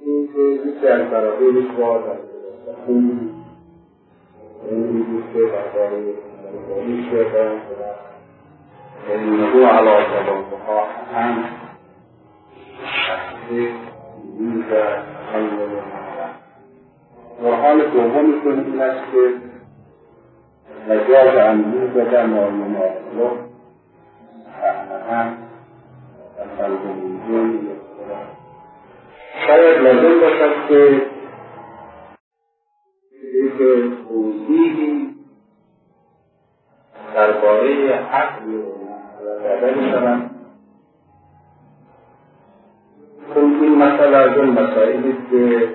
این که یکی از برابرش با در خوبی این دیدید که برای مداری شده اینهو علا تباقها هم شخصی میزد خیلی و حال دومی که این است که نجات انجور بدن و مناسلو هم قلب موجود شاید لازم باشد که یک توضیحی درباره عقل داده می‌شود. چون این مسئله از اون مسائلی که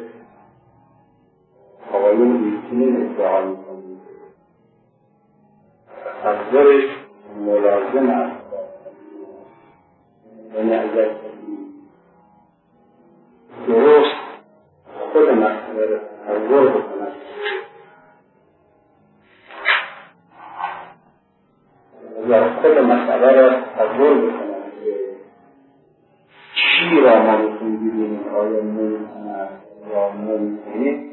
آقایون بیتونین ادعا می‌کنید تصورش ملازم است. یعنی اگر درست خود مسئله را تصور بکند اگر خود مسئله را تصور بکند که چی را ما بکنیم ببینیم آیا ممکن است یا ممکنه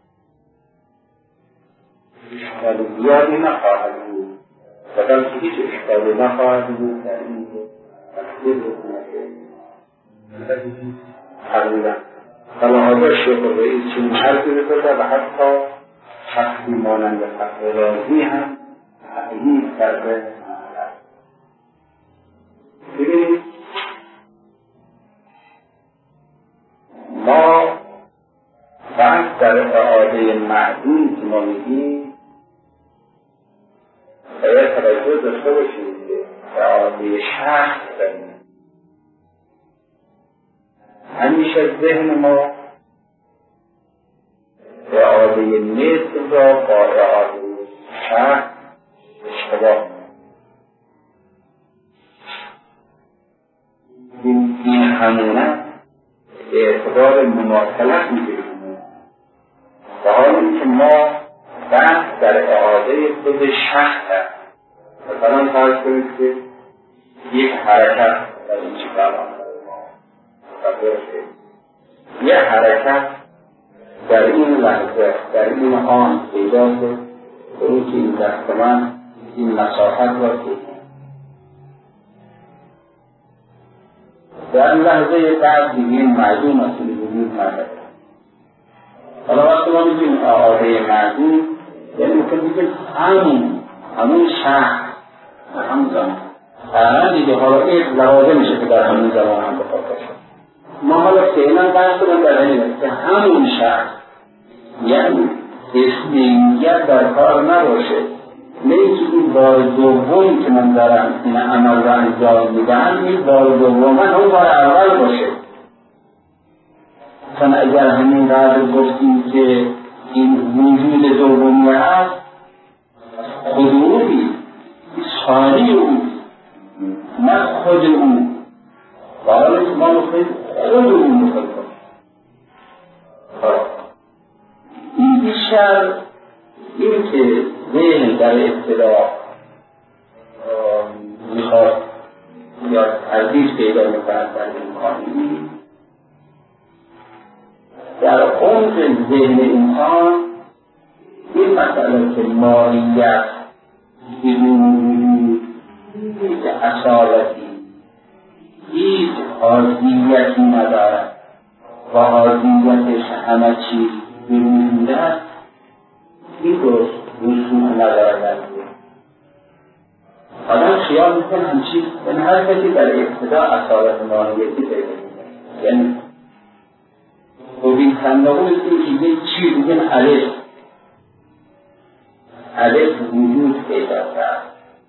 اشکال زیادی نخواهد بود و بلکه هیچ اشکالی نخواهد بود در این که تفسیر بکنه تقریبا فلحاظا شیخ الرئیس چنین حرفی بزده و حتی شخصی مانند فخر رازی هم تأیید کرده. ببینید ما بحث در اعاده معدوم که ما میگیم باید توجه داشته باشیم که اعاده شخص داریم. همیشه ذهن ما اعاده مثل را با اعاده شخص اشتباه این همونه اعتبار مماثلت میگیریم و حالی که ما بحث در اعاده خود شخص هست. مثلا فرض کنید که یک حرکت در این چیکار یه حرکت در این لحظه در این آن پیدا شد به این که این دست من این مساحت را کشید در لحظه بعد دیگه این معدوم است که وجود نداره. حالا وقتی ما میگیم اعاده معدوم یعنی میتونیم بگیم همون شخص در همون زمان الان دیگه حالا این لوازم میشه که در همون زمان هم بخواه شد. ما حالا فعلا بحث کنم در این که همون شخص یعنی اسمیت در کار نباشه نه اینکه این بار دوم که من دارم این عمل را انجام میدم این بار دوم من اون بار اول باشه. چون اگر همین قدر گفتیم که این وجود دومی هست خود اوی ثانی او نه خود او برای که ما میخواهیم خود او میخواهیم این بیشتر این که ذهن در ابتدا میخواد یا تردید پیدا میکند در امکانی در عمق ذهن انسان این مسئله که ماهیت بدون هیچ اصالتی هیچ حاضیتی ندارد و حاضیتش همه چیز بمونده است این رسوخ ندارد. آدم خیال میکنه همچین این هر کسی در ابتدا اصالت ماهیتی پیدا میکنه یعنی ببین تنباهو مثل که یک چیز بگن الف وجود پیدا کرد.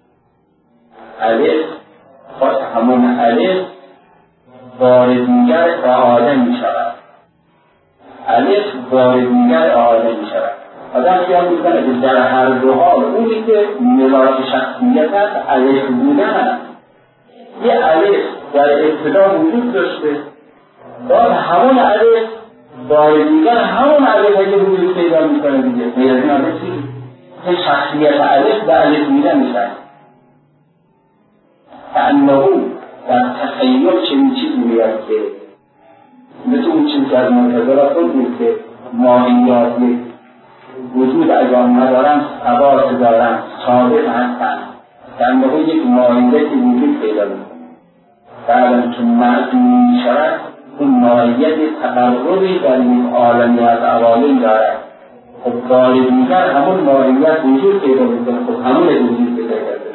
الف خواست همون الف بار دیگر اعاده می شود. الف بار دیگر اعاده می شود. آدم خیال میکنه که در هر دو حال اونی که ملاک شخصیت هست الف بودن هست. یه الف در ابتدا وجود داشته باز همون الف بار دیگر همون الف اگه وجود پیدا میکنه دیگه میرزین آده چی؟ که شخصیت الف به الف میده میشن فانه در تخیل چنین چیزی میاد که مثل اون چیزی که از منتظر بود که ماهیات وجود اگر ندارن حواس دارن ثابت هستن در موقع یک ماهیتی وجود پیدا میکنه بعد که معدوم میشود اون ماهیت تقربی در این عالمی از عوالم دارد خب بار دیگر همون ماهیت وجود پیدا میکنه خب همون وجود پیدا کرده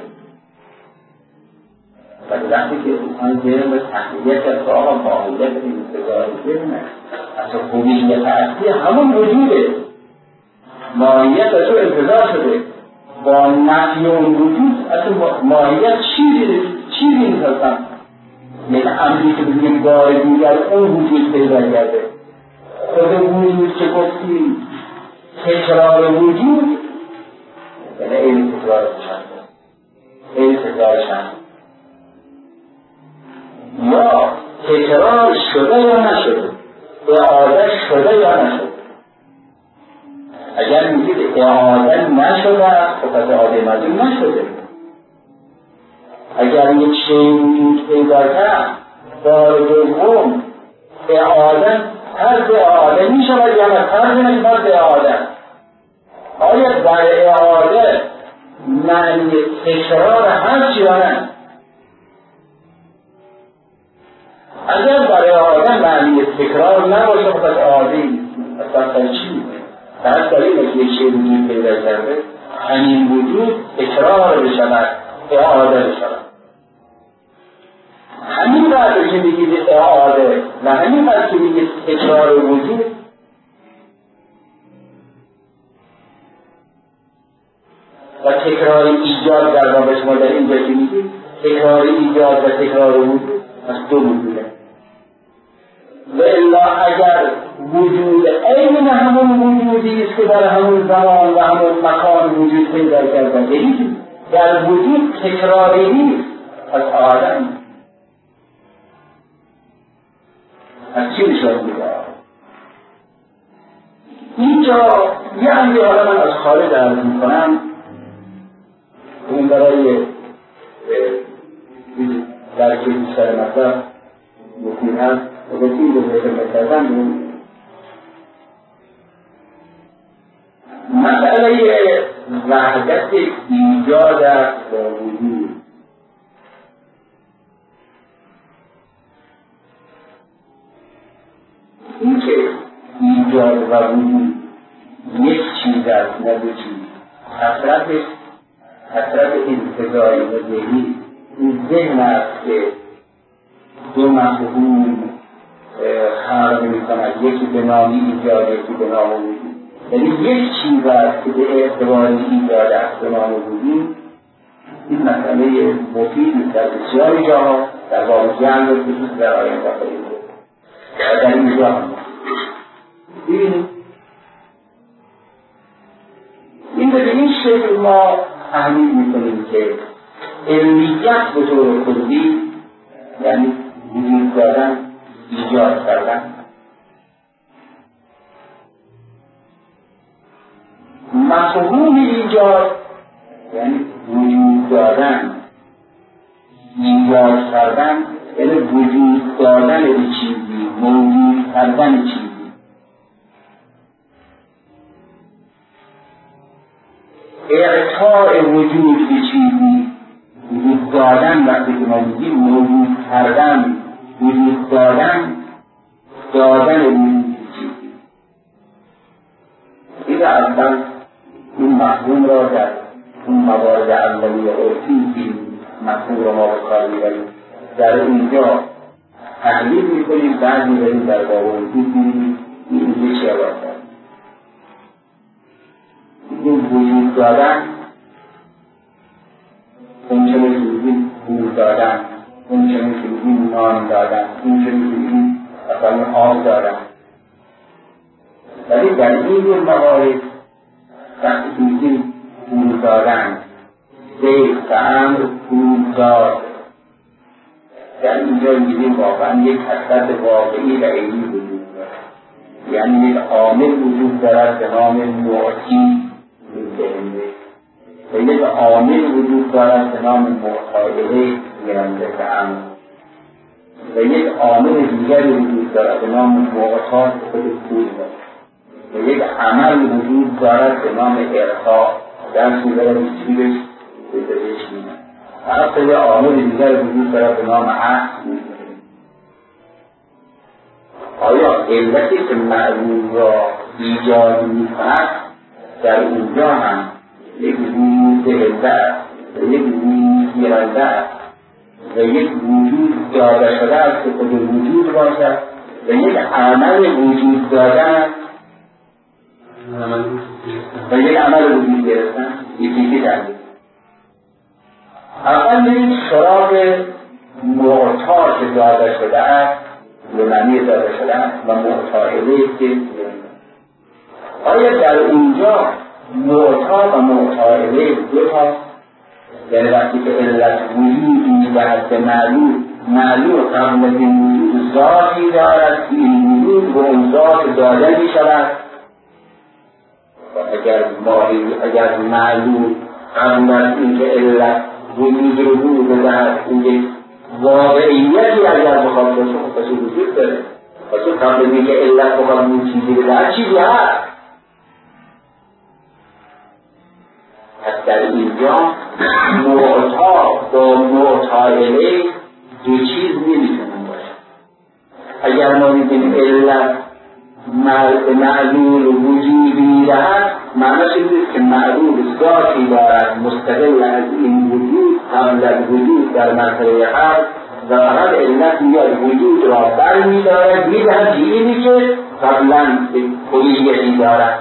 و وقتی که انسان ذهن به تحلیل کرد آقا ماهیت انتظاری ذهنه اصلا هویت اصلی همون وجوده ماهیت از او انتظار شده با نفی اون وجود اصلا ماهیت چیزی نیست اصلا یک امری که بگیم بار دیگر اون وجود پیدا کرده خود وجود که گفتیم تکرار وجود یعنی این تکرار شد یا تکرار شده یا نشده اعاده شده یا نشده اگر میگید اعاده نشده خب از اعاده مدون نشده اگر یک شیء وجود پیدا کرد بار دوم اعاده طرز اعاده میشود یا نه طرز نسبت به اعاده آیا در اعاده معنی تکرار هست یا نه اگر در اعاده معنی تکرار نباشه خب از اعاده اصلا چی در دلیل که یک شیء وجود پیدا کرده همین وجود تکرار بشود اعاده بشود همین وقت که بگید اعاده و همین وقت که بگید تکرار وجود و تکرار ایجاد در واقع شما در اینجا که میگید تکرار ایجاد و تکرار وجود از دو وجوده و الا اگر وجود عین همون وجودی است که در همون زمان و همون مکان وجود پیدا کرده یعنی در وجود تکراری نیست از آدم از چی نشان میده اینجا یه امری حالا من از خارج عرض میکنم اون برای درک بیشتر مطلب مفید هست و بسید رو ذکر کردن بود مسئله وحدت ایجاد است با وجود این که ایجاد و وجود یک چیز است نه دو چیز حسرت انتظاری و ذهنی این ذهن است که دو مفهوم خلق می‌کند یکی به نام ایجاد یکی به نام وجود یعنی یک چیز است که به اعتبار ایجاد است به نام وجود این مسئله مفید در بسیاری جاها در باب جمع و خصوص در آیات آخرین و در این جا ببینید این به این شکل ما تحمیل میکنیم که علمیت به طور کلی یعنی وجود دادن ایجاد کردن مفهوم ایجاد یعنی وجود دادن ایجاد کردن یعنی وجود دادن به چیزی موجود کردن چیزی اعطاء وجود به چیزی وجود دادن وقتی که ما میگیم موجود کردن وجود دادن وجود به چیزی این اول این مفهوم را در اون موارد اولیه عرفی که مفهوم را ما به کار میبریم در اینجا تحلیل میکنیم بعد میبریم در باب وجود میبینیم این چه عبارت است این وجود دادن اون چه میگیم پول دادن اون چه میگیم نان دادن اون چه میگیم اصلا آب دادن ولی در این موارد وقتی میگیم پول دادن زید و امر پول داد در اینجا میگیم واقعا یک حسرت واقعی و عینی وجود دارد یعنی یک عامل وجود دارد به نام معطی و یک عامل وجود دارد به نام مقابله گرنده به امر و یک عامل دیگری وجود دارد به نام معتاد خود پول و یک عمل وجود دارد به نام ارتاع درس می‌برد چیزش به بهش می‌دن حتی یک عامل دیگر وجود دارد به نام عقل. آیا علتی که معلوم را ایجاد می‌کند در اونجا هم یک وجود علت و یک وجود گیرنده است و یک وجود داده شده است که خود وجود باشد و یک عمل وجود دادن و یک عمل وجود گرفتن یکی دارد. اول بریم سراغ معتاد که داده شده است به معنی داده شده است و معتاده که آیا در اونجا معتاد و معتاده دو تا یعنی وقتی که علت وجودی به حد معلوم قبل از این وجود ذاتی دارد که این وجود به اون ذات داده می شود و اگر معلوم قبل از این که علت وجود رو بود بدهد این یک واقعیتی اگر بخواد باشه خب پس وجود داره پس قبل از این که علت بخواد بود چیزی بدهد چیزی هست. پس در اینجا معتاد با معتادله دو چیز نمیتونن باشه. اگر ما میگیم علت معلول وجودی دهد معنیش این است که معلول ذاتی دارد مستقل از این وجود قبل از وجود در مرتبه حال و فقط علت میاد وجود را بر میدارد میدهد اینی که قبلا کلیتی دارد.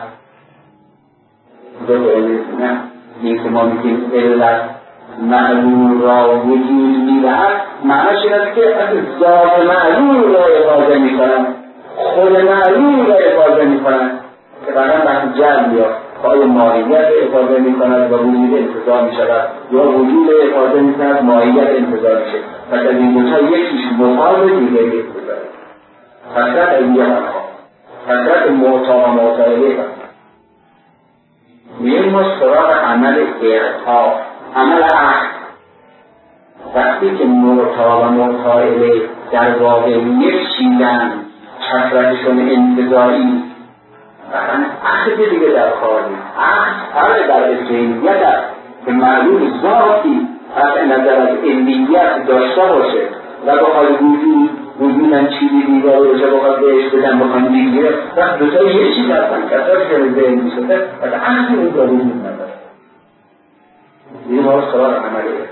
نه این که ما میگیم علت معلول را وجود میدهد معنیش این است که از ذات معلول را افاظه میکنند خود معلول را افاظه میکنند که بعدا وقتی جل میاد آیا ماهیت افاظه میکند و وجود انتظار میشود یا وجود افاظه میکند ماهیت انتظار میشه. پس از این دوتا یکیش مفاظ دیگری انتظار حسرت از اینجا برخواه حسرت معتا و معتایله برخواه میریم ما سراغ عمل ارتاع عمل عقل. وقتی که معتا و معتایله در واقع یک چیزن حسرتشون انتظاری عقل دیگه در کار نیست. عقل در ذهنیت است که معلوم ذاتی از نظر از علمیت داشته باشه و بخواد وجودن چیزی دیگه باشه بخواد بهش بدن بخواد دیگه وقت دوتا یه چیز هستن کساش که ذهن می شده از عقل اونجا وجود نداره. دیگه ما سراغ عمله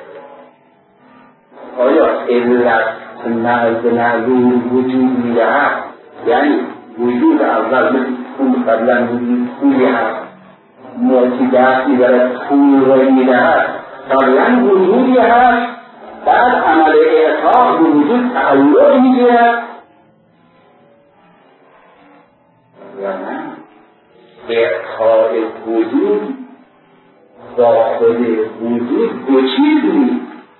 آیا علت معلوم وجود میدهد یعنی وجود اول مثل اون قبلا وجود پولی هست موتی دستی برای پول را میدهد قبلا وجودی هست بعد عمل اعطاق به وجود تعلق میگیرد یا نه اعطاق وجود با خود وجود دو چیز نیست.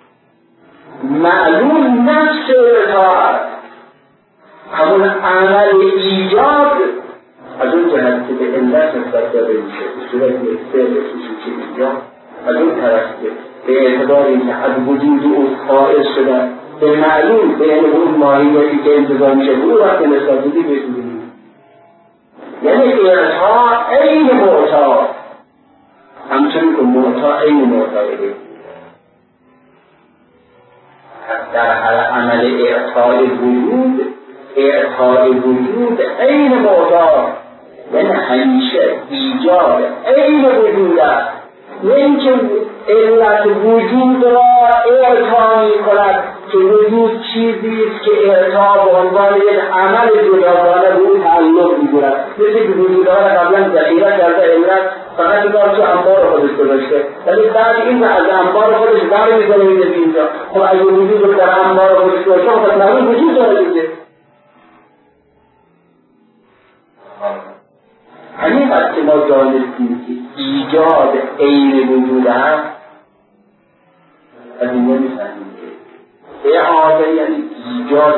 معلوم نفس اعطاق همون عمل ایجاد از اون جهت که به علت نسبت داده میشه به صورت یک سر خصوصی ایجاد از اون طرف که به اعتبار این که از وجود او خارج شدن به معلوم به یعنی اون ماهیتی که انتظار میشه او وقت نسبت دادی بکنید یعنی اعطا عین معطا همچنین که معطا عین معطایه در عمل اعطای وجود عین معطا یعنی همیشه ایجاد عین وجود است نه اینکه علت وجود را اعطا می کند که وجود چیزی است که اعطا به عنوان یک عمل جداگانه به اون تعلق می‌گیرد مثل که وجودها را قبلا ذخیره کرده علت فقط دار که انبار خودش گذاشته ولی بعد این از انبار خودش برمی‌داره میده به اینجا خب اگه وجود رو در انبار خودش گذاشته خب پس معلوم وجود داره دیگه. همین وقت که ما دانستیم که ایجاد عین وجود هست از این نمی‌فهمیم که اعاده یعنی ایجاد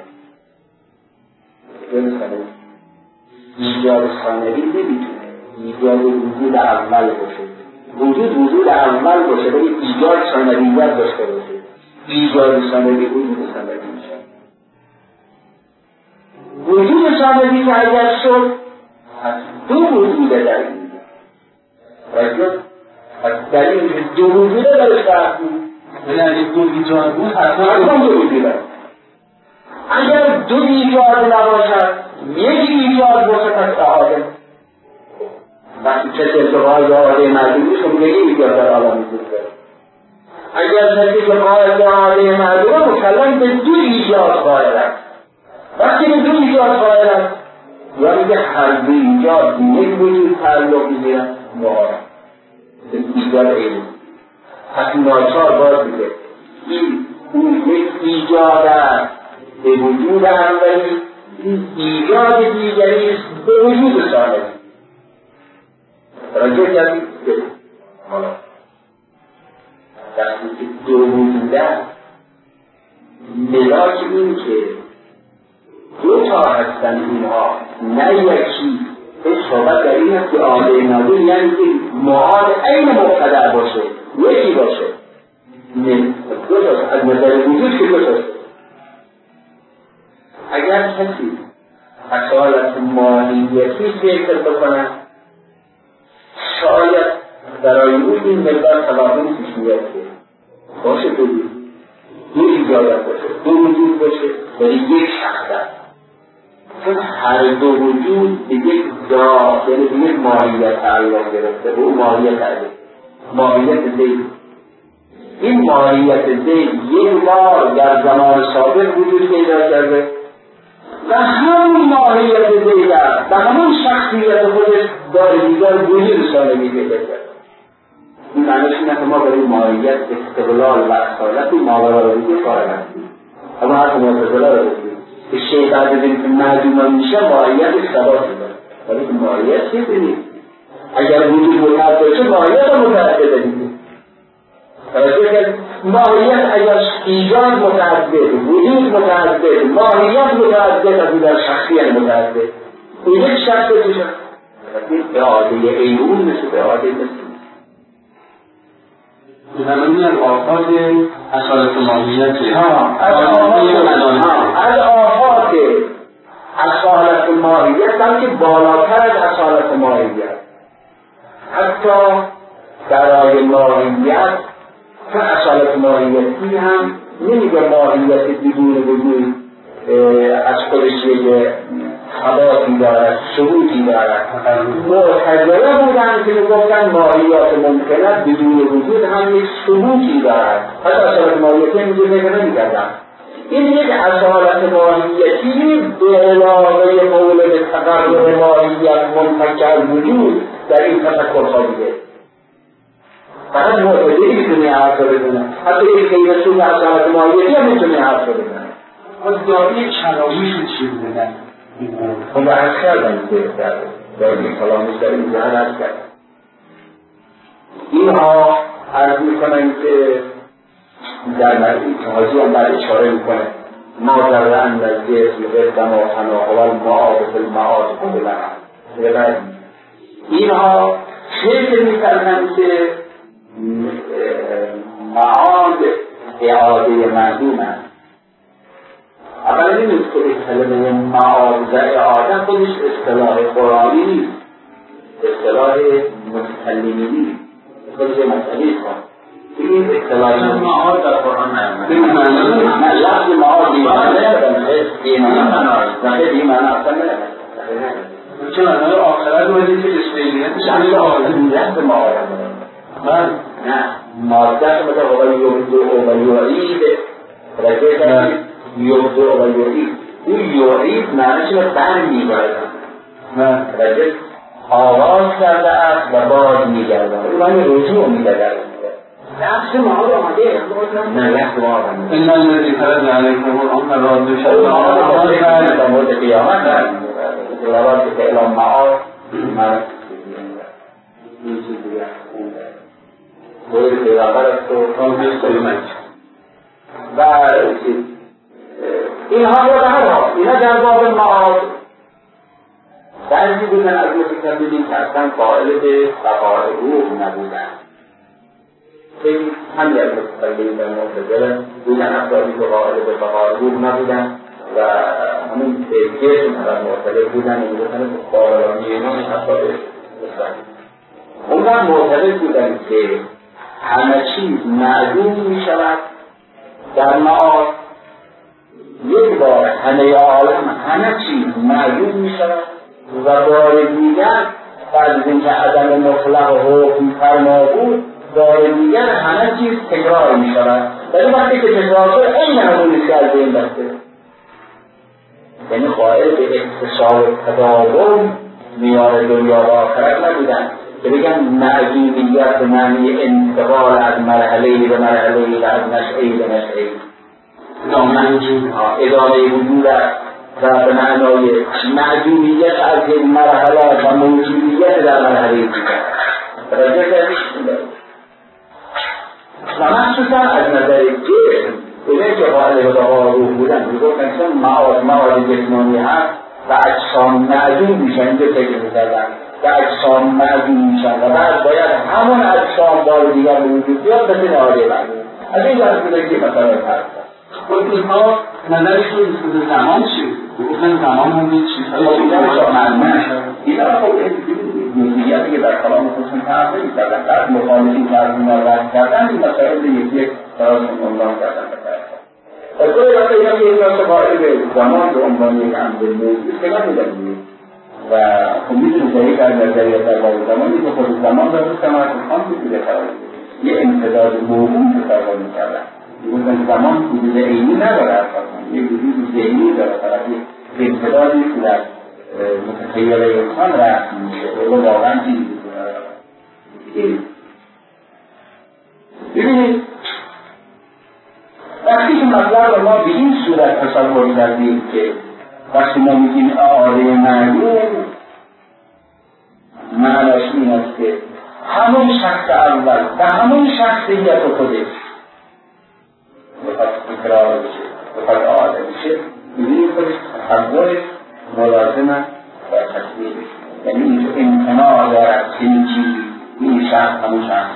ثانوی ایجاد ثانوی نمیتونه ایجاد وجود اول باشه وجود اول باشه ولی ایجاد ثانویت داشته باشه ایجاد ثانوی وجود ثانوی میشه آمدی که اگر شد از دو وجوده در این رجل از دلیل دو وجوده درش فرق بود یعنی دو ایجاد بود حتما دو وجوده اگر دو ایجاد نباشد یک ایجاد باشه پس احاده وقتی کسی اتقاعی احاده مردمی خب یک ایجاد در عالم وجود داره اگر کسی اتقاعی احاده مردم مسلم به دو ایجاد قائل است وقتی به دو ایجاد قائل است یا میگه هر دو ایجاد یک وجود تعلق میگیرن مبارک به ایجاد علم پس ناچار باید میگه این یک ایجاد است به وجود اولی این ایجاد دیگری است به وجود ثانی توجه کردید حالا وقتی که دو وجود است ملاک این که دو تا هستن اینها نه یکی این صحبت در این است که آده نادر یعنی که معاد عین مقتدر باشه یکی باشه دو تا از نظر وجود که دو تا اگر کسی اصالت ماهیتی فکر بکنه شاید برای او این مقدار تلاقی پیش میاد باشه دو ایجادت باشه دو وجود باشه ولی یک شخص است چون هر دو وجود به یک ذات یعنی به یک ماهیت تعلق گرفته به اون ماهیت زید این ماهیت زید یک بار در زمان سابق وجود پیدا کرده و همون ماهیت زید است و همون شخصیت خودش داره دیگر وجود ثانوی پیدا کرده این معنیش اینه که ما برای ماهیت استقلال و اصالت ماورایی قائل هستیم اما حرف معتزله رو بگیم که شیء بعد از اینکه معدوم میشه ماهیتش ثبات میده ولی که ماهیت چیزی نیست اگر وجود متعدد باشه ماهیت هم متعدد دیگه ماهیت اگر ایجاد متعدد وجود متعدد ماهیت متعدد از در شخصیت متعدد این یک شخص بشه این اعاده ایون مثل اعاده مثل زمانی از آفات اصالت ماهیت از آفات اصالت ماهیت بلکه بالاتر از اصالت ماهیت حتی برای ماهیت چون اصالت ماهیتی هم نمیگه ماهیت بدون وجود از خودش یک ثباتی دارد ثبوتی دارد معتزله بودن که میگفتن ماهیات ممکنه بدون وجود هم یک ثبوتی دارد پس اصالت ماهیتی اینجور نگه نمیکردن این یک اصالت ماهیتی به علاوه مولد تقرر ماهیت منفکر وجود در این تفکر خوابیده فقط معتزله میتونه حرف بزنه حتی یک غیر سوی اصالت ماهیتی هم میتونه حرف بزنه از داری چراویشون چی بودن خب عرض کردن در این کلامش در این جهن عرض کردن اینها عرض میکنن که در مردی تحاجی هم بعد اشاره میکنه ما ذرعن از جسم غدم و حناهوال معاد فی المعاد قبلن اینها فکر میکردن که معاد اعاده معدوم است اولا نیست که کلمه معاد و اعاده خودش اصطلاح قرآنی نیست اصطلاح متکلمی نیست خودش مسئله کن این اصطلاح معاد در قرآن نیامده نه لفظ معاد ایمان اصلا نه چون معنای آخرت باید که اسمیلیتش همین لفظ معاد نه مادهش مثل اول یبدو اول یعید رجعه کردید یبدو اول یعید اون یعید معنیش رو بر میگردن رجعه آغاز کرده است و باز میگردن اون معنی رجوع میگردن لفظ معاد آمده نه لفظ معاد آمده این الذی فرض علیکم القرآن راد شد در مورد قیامت لوازم که اعلام معاد معنی این چیز دیگه باید پیغمبر است و اینها یا به هر حال اینها در باب معاد بعضی بودن از متکلمین که اصلا قائل به بقاء روح نبودن خیلی همین از متکلمین در معتزله بودن افرادی که قائل به بقاء روح نبودن و همون جسم و معتقد بودن و بودن بخارانی اینا این حساب بسن اون هم معتقد بودن که همه چیز معدوم می شود در معاد یک بار همه عالم همه چیز معدوم می شود و بار دیگر بعد از اینکه عدم مطلق و حکم فرما بود بار دیگر همه چیز تکرار می شود ولی وقتی که تکرار شد این همونی که از بین رفته یعنی قائل به اتصال تداوم میان دنیا و آخرت نبودن که بگن معدومیت به معنی انتقال از مرحله به مرحله و از نشعه به نشعه ادامه وجود و به معنای معدومیت از یک مرحله و موجودیت در مرحله دیگر و مخصوصا از نظر جسم اونه که قائل به بقا روح بودن میگفتن چون مواد جسمانی هست و اجسام معدوم میشن اینجا فکر میکردن و اجسام معدوم میشن و بعد باید همون اجسام بار دیگر به وجود بیاد مثل نهاده معدوم از این جهت بوده که مثلا هست اینها نظرشون به زمان چی؟ بگفتن زمان هم دید چیزهایی اینا را خب جزئیاتی که در کلام خودشون تعریف نمی‌کردن بعد مخالفین که از اینا رد کردن این مسائل یک براشون عنوان کردن و گاهی وقتا اینا که این راست قائل به زمان به عنوان یک امر موجود که نبودن و خب می‌تونید دقیق از نظریه در باب زمانی که خود زمان را روز تمرکز خان بوده یه امتداد موهوم تصور می‌کردن میگفتن زمان وجود عینی نداره اصلا یک وجود ذهنی داره فقط یک امتدادی که در متخیل انسان رفت میشه و واقعا چیزی ببینید وقتی که مطلب ما به این صورت تصور کردیم که وقتی ما میگیم آره معلوم معناش این است که همون شخص اول و همون شخصیت خودش بخواد تکرار بشه بخواد آده بشه این خودش تصورش ملازمه و تصویرش یعنی این امتناع دارد چنین چیزی این شخص همون شخص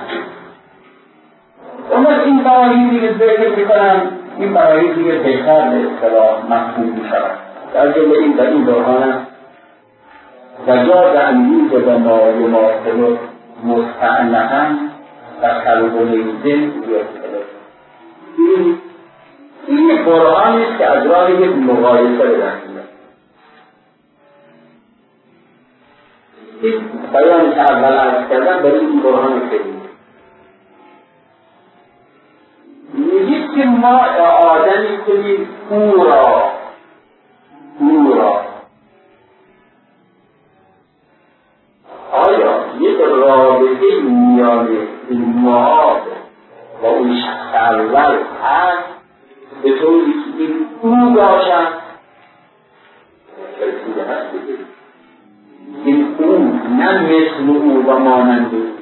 اون از این براهی دیگه ذکر میکنم این براهی دیگه بهتر به اصطلاح مفهوم میشود در جمله این در این برهانم وجاز اندیز و ما یماثل مستعنفا و قلب و لیزن این یک برهانی است که از راه یک مقایسه به دست میاد این بیانی که اول عرض کردم برای این برهان خیلی میگید که ما آدمی کنیم او را آیا یک رابطه میان این معاد و اون شخص اول هست به طوری که این او باشد فرسیده هست این او نه مثل او و مانند او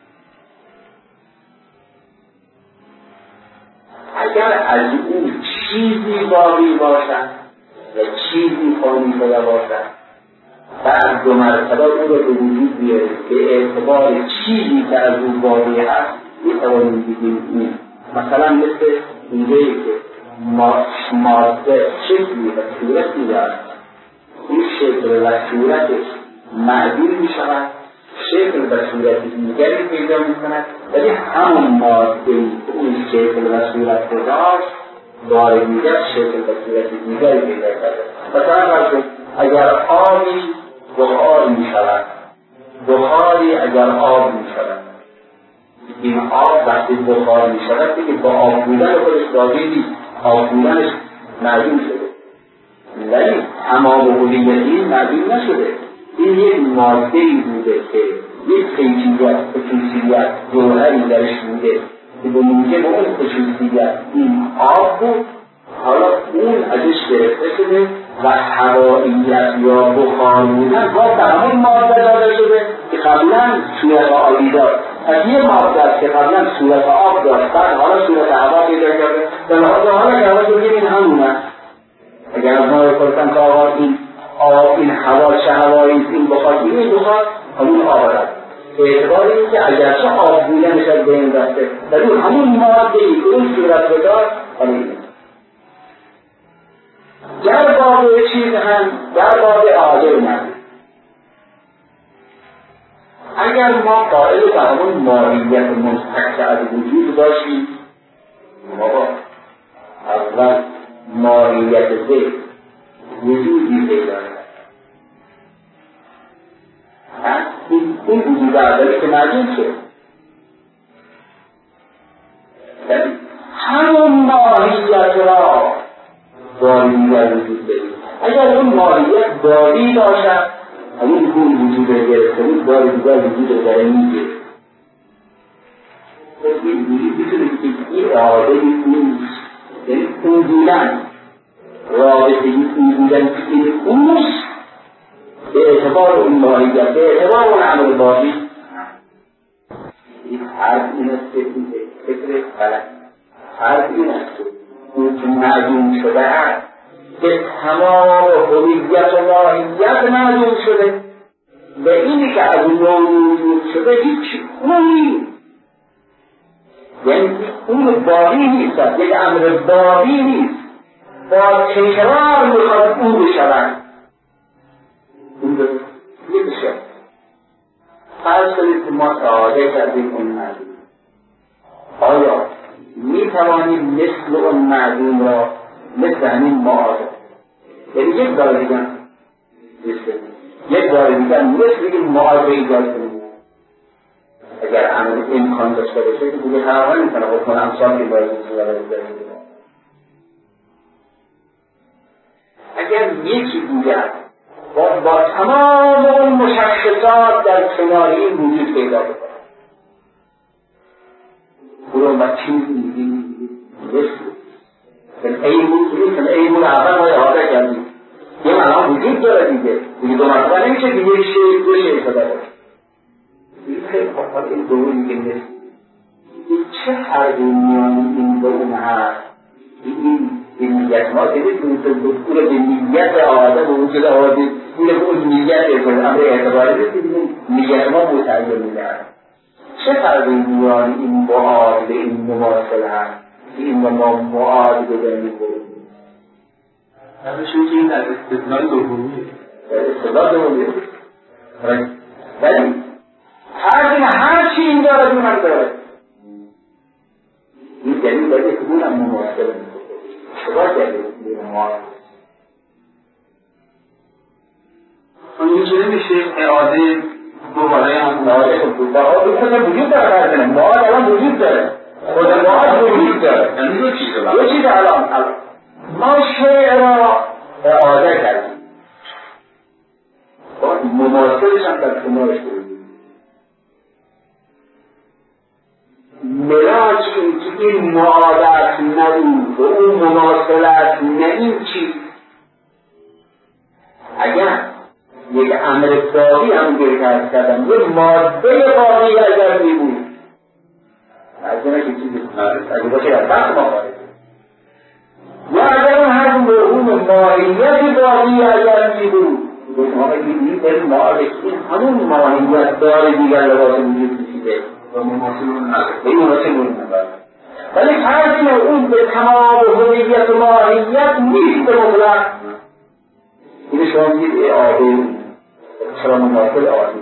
اگر از او چیزی باقی باشد و چیزی فانی شده باشد بعد دو مرتبه او را به وجود بیارید که اعتبار چیزی که از او باقی هست میتوانیم بگیم این مثلا مثل اینجایی که ماده شکلی و صورتی دارد این شکل و صورتش معدول می شود شکل و صورت دیگری پیدا می کند ولی همون ماده اون شکل و صورت داشت بار دیگر شکل و صورت دیگری پیدا کرده مثلا اگر آبی بخار می شود بخاری اگر آب می شود این آب وقتی بخار می شود دیگه با آب بودن خودش باقی نیست آب بودنش معلوم شده ولی تمام حلیتی معلوم نشده این یک ماده‌ای بوده که یک خیلیت خصوصیت جوهری درش بوده که به موجب اون خصوصیت این آب بود حالا اون ازش گرفته شده و هواییت یا بخار بودن باز به همون ماده داده شده که قبلا صورت آبی داشت از یه ماده است که قبلا صورت آب داشت بعد حالا صورت هوا پیدا کرده به لحاظ حالا که حالا بگیم این همون است اگر از ما بپرسن که آقا این آب این هوا چه هوایی است این بخار این بخار همون آب است به اعتبار این که اگرچه آب بودنش از بین رفته ولی همون ماده ای که اون صورت رو داشت همین در باب چیز هم در باب عادل من اگر ما قائل به همون ماهیت منتفک از وجود باشیم ما اول ماهیت ذهن وجودی پیدا کرد این وجود اولی که معلوم شد همون ماهیت را داری دیگر وجود دارید. اگر اون ماهیت داری باشد همون وجود را گرفته بود داری دیگر وجود را میگه این وجود میتونه که این عادلی نیست یعنی اون بودن رابطه این بودن که این اوست به اعتبار اون ماهیت به اعتبار اون عمل باقی این حرف این است که این فکر غلط حرف این است اون که معلوم شده هست به تمام هویت و ماهیت معلوم شده و اینی که از اون موجود شده هیچ اونی یعنی اون باقی نیست یک امر باقی نیست با تکرار میخواد اون بشود اون بشه فرض کنید که ما تعاده کردیم اون معلوم آیا میتوانیم مثل اون معلوم را مثل همین معاده یعنی یک بار دیگر مثل این معاده ایجاد کنیم اگر عمل امکان داشته باشه که دیگه تقریبا میتونه حکم امثال که باید اگر یکی دیگر با تمام اون مشخصات در کنار این وجود پیدا بکنه برو ما چیز میگیم مثل ایمون اول ما احاطه کردیم یه الان وجود داره دیگه دو مرتبه نمیشه که یک شیء دو شیء شده باشه این خیلی خواه این دوری میگه مثل چه حرفی میان این به اون هست این نیت ما دیدید که اون به نیت آده به وجود آده این به اون نیت امر اعتباری دیدید نیت ما متعین میگرد چه فرقی میان این معاد به این مماثل هست این ما معاد بدنیم بریم همشون که این در استدلال دومیه ولی هر چی این داره دون هم داره این دلیل داره که دون هم مماثل چرا دلیل مماثل اینجوری میشه اعاده دوباره هم معاده خود وجود داره معاد الان وجود داره خود معاد وجود داره یعنی دو چیز الان ما شیء را اعاده کردیم مماثلش هم در کنارش بودیم ملاک این که این معادت نبود و اون مماثلت نه این چیز اگر یک امر باقی هم گرد کردن یک ماده باقی اگر می بود از اینه که چیزی اگر باشه در بخت ما خواهد یا اگر اون هر مرحوم ماهیت باقی اگر می بود ما بگیدیم در معادت این همون ماهیت داره دیگر لباس وجود میشیده و مماثلون نداره این مماثلون نداره ولی فرضی اون به تمام هویت و ماهیت نیست به مطلق این شما میگید اعاده چرا مماثل اعاده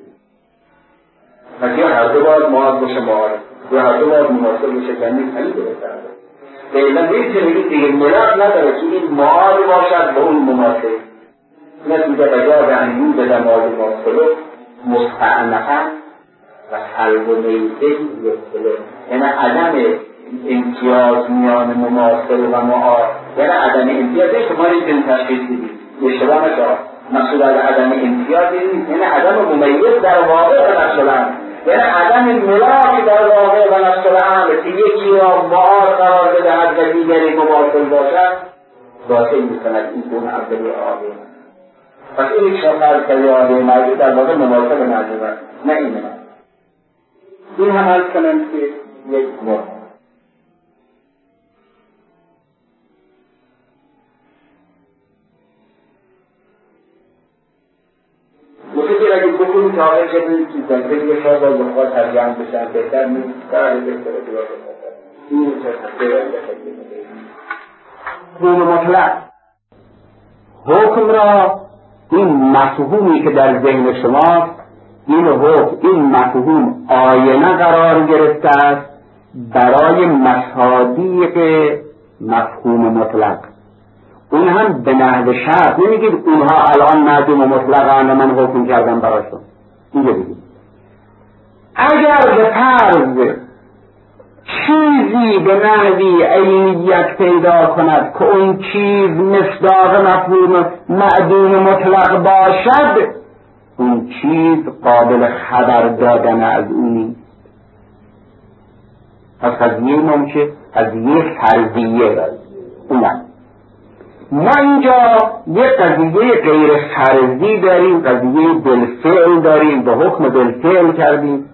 پس یا هر دو باید معاد باشه معاد یا هر دو باید مماثل باشه کنید خیلی درست کرده فعلا میتونید دیگه ملک نداره که این معاد باشد به اون مماثل نتیجه بجا به انیون به معاد مماثل مستعنفن و قلب و میته یکتله یعنی عدم امتیاز میان مماثل و معاد یعنی عدم امتیازه که ما این تشخیص دیدیم اشتباه نشد مقصود از عدم امتیاز نیست یعنی عدم ممیز در واقع و نفسلن یعنی عدم ملاک در واقع و نفسلن که یکی را معاد قرار بدهد و دیگری مماثل باشد باطل میکند این دون عبدالی آقای پس این شما فرض کردی آقای موجود در واقع مماثل موجود است نه این این هم حل کنند که یک مرد مفیدی اگه بکنید که آقای شدید که در فکر شاید باید بخواه ترجمه بشن بهتر نیست کار بهتر دیوار بخواه این چه تحصیل باید بخواه دون مطلق حکم را این مفهومی که در ذهن شماست، این حکم، این مفهوم آینه قرار گرفته است برای مصادیق مفهوم مطلق. اون هم به نحو شرط. نمیگید اونها الان معدوم و مطلقن و من حکم کردم براشون. اینجا بگید اگر به فرض چیزی به نحوی عینیت پیدا کند که اون چیز مصداق مفهوم معدوم مطلق باشد، اون چیز قابل خبر دادن از اونی. پس قضیه ما چه؟ قضیه فرضیه. اونم ما اینجا یک قضیه غیر فرضی داریم، قضیه بالفعل داریم، به حکم بالفعل کردیم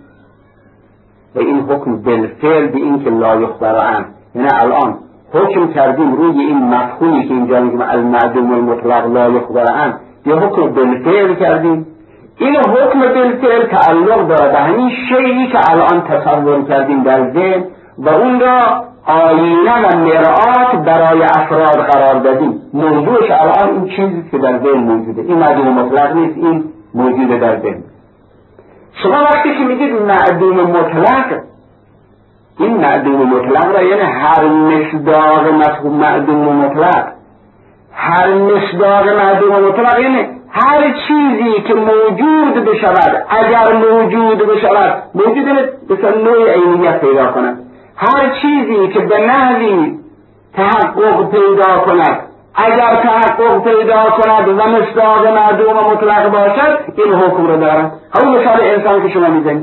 و این حکم بالفعل به این که لا یخبر عنه، یعنی الان حکم کردیم روی این مفهومی که اینجا میگیم المعدوم المطلق لا یخبر عنه، یه حکم بالفعل کردیم. این حکم بالفعل تعلق داره به همین شیئی که الان تصور کردیم در ذهن و اون را آینه و مرآت برای افراد قرار دادیم. موضوعش الان این چیزی که در ذهن موجوده، این معدوم مطلق نیست، این موجوده در ذهن. شما وقتی که میگید معدوم مطلق، این معدوم مطلق را یعنی هر مصداق مفهوم معدوم مطلق، هر مصداق معدوم مطلق یعنی هر چیزی که موجود بشود، اگر موجود بشود، موجود مثل نوع عینیت پیدا کند، هر چیزی که به نحوی تحقق پیدا کند، اگر تحقق پیدا کند و مصداق معدوم مطلق باشد، این حکم رو دارد. همون مثال انسان که شما میزنید،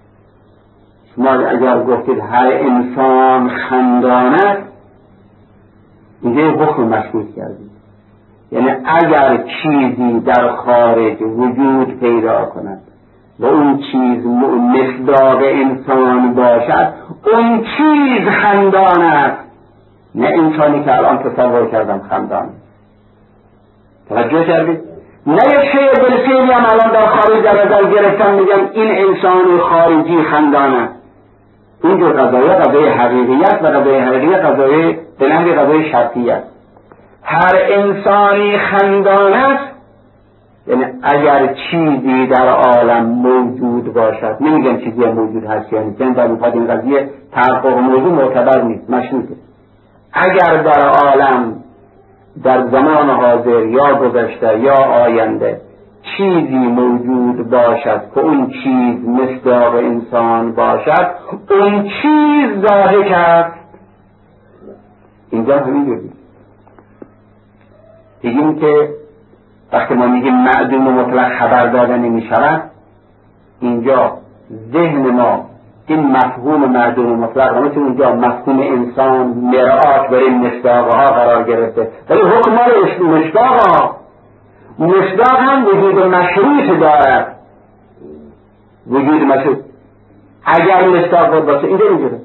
شما اگر گفتید هر انسان خندان است، اینجا حکم مشروط کردید. یعنی اگر چیزی در خارج وجود پیدا کند و اون چیز مصداق انسان باشد، اون چیز خندان است، نه انسانی که الان تصور کردم خندان. توجه کردید؟ نه یک شیء بالفعلی هم الان در خارج در نظر گرفتن میگم این انسان خارجی خندان است. اینجور قضایه قضایه حقیقیت و قضایه حقیقیت قضایه به نحوی قضایه شرطیت. هر انسانی خندان است یعنی اگر چیزی در عالم موجود باشد، نمیگم چیزی موجود هست یعنی در مفاد این قضیه تحقق موضوع معتبر نیست، مشروطه. اگر در عالم در زمان حاضر یا گذشته یا آینده چیزی موجود باشد که اون چیز مصداق انسان باشد، اون چیز ضاحک است. اینجا همین بگیم دیگیم که وقتی ما میگیم معدوم و مطلق خبر داده نمی شود، اینجا ذهن ما این مفهوم معدوم و مطلق رو مثل اونجا مفهوم انسان مرآت برای مصداقها قرار گرفته، ولی حکم مال مصداقها، مصداق هم وجود مشروط دارد. وجود مشروط اگر مصداق باشه اینجا میگیره